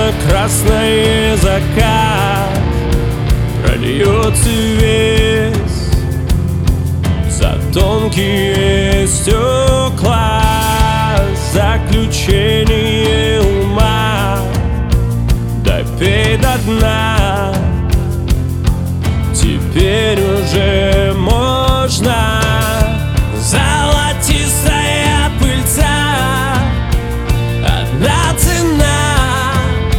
красный закат прольется весь за тонкие стекла. Заключение ума допей до дна. Теперь уже можно. Золотистая пыльца, одна цена.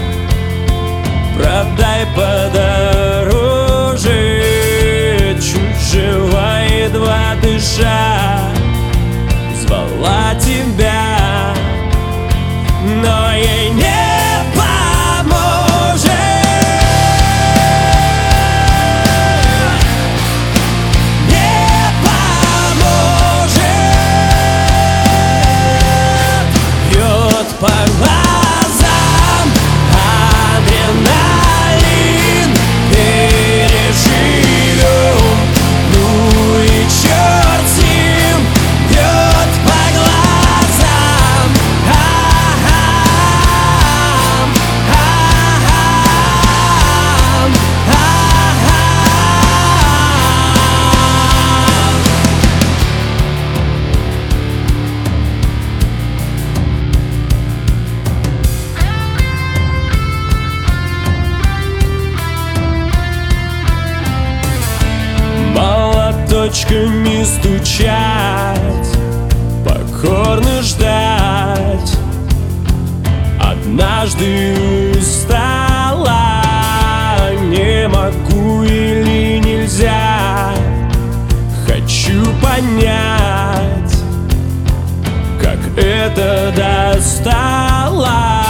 Продай подороже. Чуть жива, едва дыша, звала тебя, но ей не поможет. Не поможет. Бьет по глазам адреналин. Переживем, ну и черт с ним. Бьет по глазам. Молоточками стучать, покорно ждать. Однажды устала, не могу или нельзя. Хочу понять, как это достало.